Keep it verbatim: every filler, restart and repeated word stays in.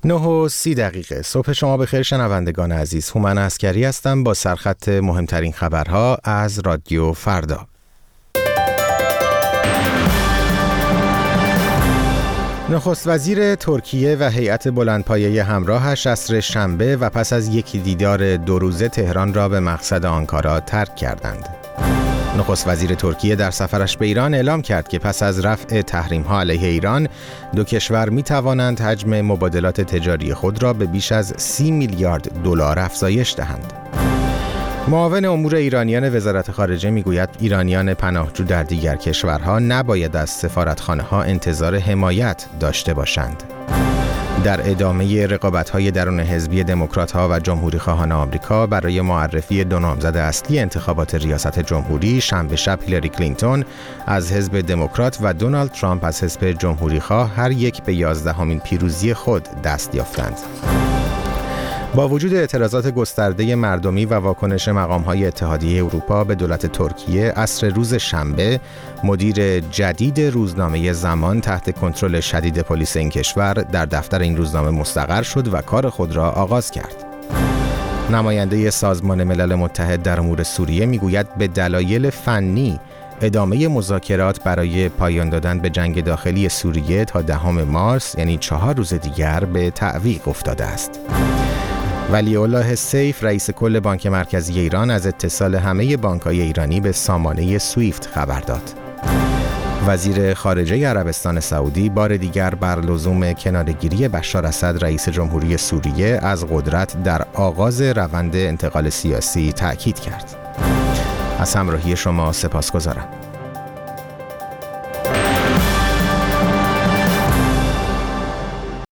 نه و سی دقیقه صبح شما بخیر شنوندگان عزیز. هومن عسکری هستم با سرخط مهمترین خبرها از رادیو فردا. نخست وزیر ترکیه و هیئت بلندپایه همراهش عصر شنبه و پس از یک دیدار دو روزه تهران را به مقصد آنکارا ترک کردند. نخست وزیر ترکیه در سفرش به ایران اعلام کرد که پس از رفع تحریم‌ها علیه ایران، دو کشور می‌توانند حجم مبادلات تجاری خود را به بیش از سی میلیارد دلار افزایش دهند. معاون امور ایرانیان وزارت خارجه میگوید ایرانیان پناهجو در دیگر کشورها نباید از سفارتخانه‌ها انتظار حمایت داشته باشند. در ادامه رقابت‌های درون حزبی دموکرات‌ها و جمهوری‌خواهان آمریکا برای معرفی دو نامزد اصلی انتخابات ریاست جمهوری، شنبه شب هیلاری کلینتون از حزب دموکرات و دونالد ترامپ از حزب جمهوری‌خواه هر یک به یازدهمین پیروزی خود دست یافتند. با وجود اعتراضات گسترده مردمی و واکنش مقام‌های اتحادیه اروپا به دولت ترکیه، عصر روز شنبه مدیر جدید روزنامه زمان تحت کنترل شدید پلیس این کشور در دفتر این روزنامه مستقر شد و کار خود را آغاز کرد. نماینده سازمان ملل متحد در امور سوریه میگوید به دلایل فنی ادامه مذاکرات برای پایان دادن به جنگ داخلی سوریه تا دهم مارس، یعنی چهار روز دیگر، به تعویق افتاده است. ولی الله سیف رئیس کل بانک مرکزی ایران از اتصال همه بانک‌های ایرانی به سامانه سویفت خبر داد. وزیر خارجه عربستان سعودی بار دیگر بر لزوم کناره‌گیری بشار اسد رئیس جمهوری سوریه از قدرت در آغاز روند انتقال سیاسی تأکید کرد. از همراهی شما سپاسگزارم.